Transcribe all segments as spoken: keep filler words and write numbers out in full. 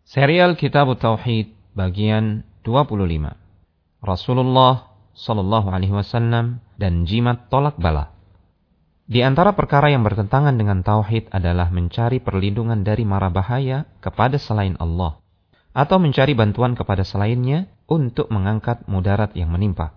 Serial Kitab Tauhid bagian dua puluh lima. Rasulullah sallallahu alaihi wasallam dan jimat tolak bala. Di antara perkara yang bertentangan dengan tauhid adalah mencari perlindungan dari mara bahaya kepada selain Allah atau mencari bantuan kepada selainnya untuk mengangkat mudarat yang menimpa.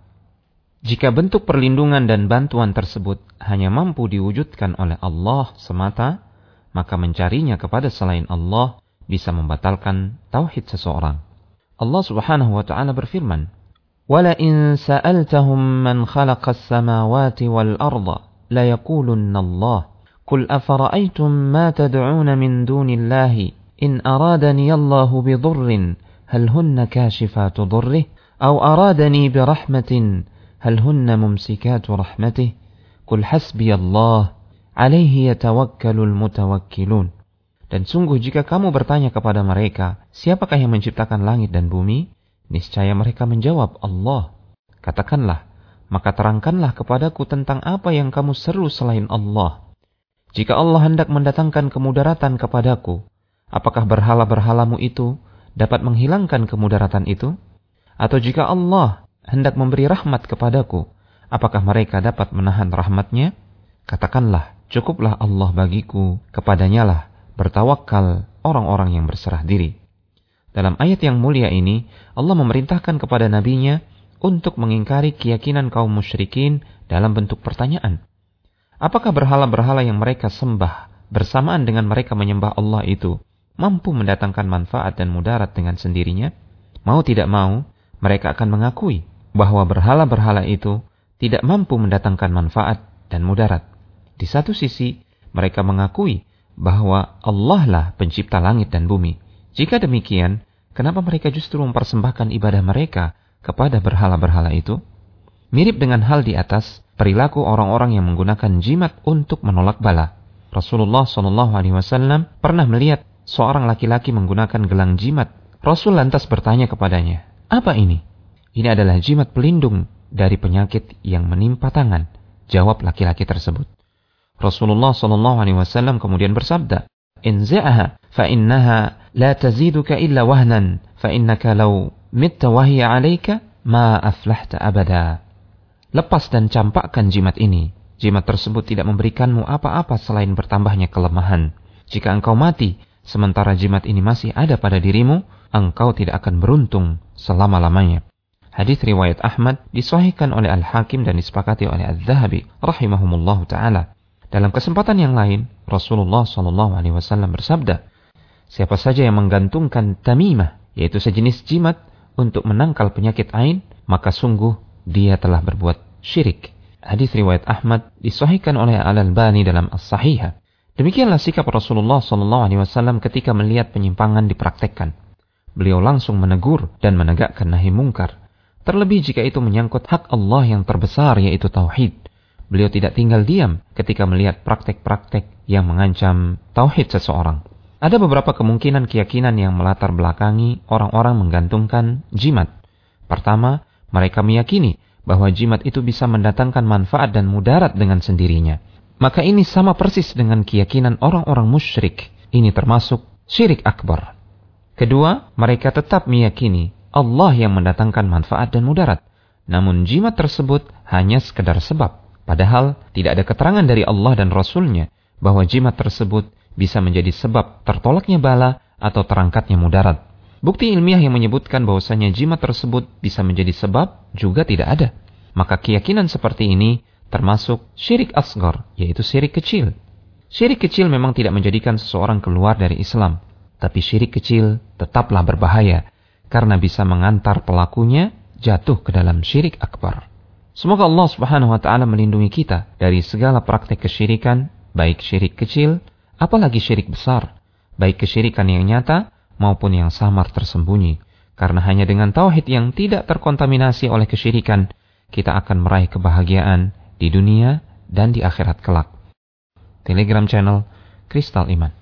Jika bentuk perlindungan dan bantuan tersebut hanya mampu diwujudkan oleh Allah semata, maka mencarinya kepada selain Allah bisa membatalkan tauhid seseorang. Allah Subhanahu wa taala berfirman, "Wala in sa'altahum man khalaqas samawati wal arda la yaqulunna Allah. Qul afara'aytum ma tad'un min dunillahi in aradani Allahu bidurrin hal hunna kashifatu durrih aw aradani birahmatin hal hunna mumsikatu rahmatih. Qul hasbiyallah, alaihi yatawakkalul mutawakkilun." Dan sungguh jika kamu bertanya kepada mereka, siapakah yang menciptakan langit dan bumi? Niscaya mereka menjawab, Allah. Katakanlah, maka terangkanlah kepadaku tentang apa yang kamu seru selain Allah. Jika Allah hendak mendatangkan kemudaratan kepadaku, apakah berhala-berhalamu itu dapat menghilangkan kemudaratan itu? Atau jika Allah hendak memberi rahmat kepadaku, apakah mereka dapat menahan rahmatnya? Katakanlah, cukuplah Allah bagiku, kepadanya lah bertawakal orang-orang yang berserah diri. Dalam ayat yang mulia ini, Allah memerintahkan kepada nabinya untuk mengingkari keyakinan kaum musyrikin dalam bentuk pertanyaan. Apakah berhala-berhala yang mereka sembah bersamaan dengan mereka menyembah Allah itu mampu mendatangkan manfaat dan mudarat dengan sendirinya? Mau tidak mau, mereka akan mengakui bahwa berhala-berhala itu tidak mampu mendatangkan manfaat dan mudarat. Di satu sisi, mereka mengakui bahwa Allah lah pencipta langit dan bumi. Jika demikian, kenapa mereka justru mempersembahkan ibadah mereka kepada berhala-berhala itu? Mirip dengan hal di atas, perilaku orang-orang yang menggunakan jimat untuk menolak bala. Rasulullah shallallahu alaihi wasallam pernah melihat seorang laki-laki menggunakan gelang jimat. Rasul lantas bertanya kepadanya, "Apa ini?" "Ini adalah jimat pelindung dari penyakit yang menimpa tangan," jawab laki-laki tersebut. Rasulullah sallallahu alaihi wasallam kemudian bersabda, "Inza'aha fa innaha la taziduka illa wahnan fa innaka law mitta wa hiya 'alaika ma aflahta abada." Lepas dan campakkan jimat ini. Jimat tersebut tidak memberikanmu apa-apa selain bertambahnya kelemahan. Jika engkau mati sementara jimat ini masih ada pada dirimu, engkau tidak akan beruntung selama-lamanya. Hadis riwayat Ahmad disahihkan oleh Al-Hakim dan disepakati oleh Adz-Dzahabi rahimahumullahu taala. Dalam kesempatan yang lain, Rasulullah shallallahu alaihi wasallam bersabda, siapa saja yang menggantungkan tamimah, yaitu sejenis jimat, untuk menangkal penyakit ain, maka sungguh dia telah berbuat syirik. Hadis riwayat Ahmad disahihkan oleh Al-Albani dalam As-Sahihah. Demikianlah sikap Rasulullah shallallahu alaihi wasallam ketika melihat penyimpangan dipraktekkan. Beliau langsung menegur dan menegakkan nahi mungkar. Terlebih jika itu menyangkut hak Allah yang terbesar, yaitu tauhid. Beliau tidak tinggal diam ketika melihat praktek-praktek yang mengancam tauhid seseorang. Ada beberapa kemungkinan keyakinan yang melatar belakangi orang-orang menggantungkan jimat. Pertama, mereka meyakini bahwa jimat itu bisa mendatangkan manfaat dan mudarat dengan sendirinya. Maka ini sama persis dengan keyakinan orang-orang musyrik. Ini termasuk syirik akbar. Kedua, mereka tetap meyakini Allah yang mendatangkan manfaat dan mudarat. Namun jimat tersebut hanya sekedar sebab. Padahal tidak ada keterangan dari Allah dan Rasul-Nya bahwa jimat tersebut bisa menjadi sebab tertolaknya bala atau terangkatnya mudarat. Bukti ilmiah yang menyebutkan bahwasanya jimat tersebut bisa menjadi sebab juga tidak ada. Maka keyakinan seperti ini termasuk syirik asghar, yaitu syirik kecil. Syirik kecil memang tidak menjadikan seseorang keluar dari Islam, tapi syirik kecil tetaplah berbahaya karena bisa mengantar pelakunya jatuh ke dalam syirik akbar. Semoga Allah Subhanahu wa taala melindungi kita dari segala praktek kesyirikan, baik syirik kecil, apalagi syirik besar, baik kesyirikan yang nyata maupun yang samar tersembunyi. Karena hanya dengan tauhid yang tidak terkontaminasi oleh kesyirikan, kita akan meraih kebahagiaan di dunia dan di akhirat kelak. Telegram channel Kristal Iman.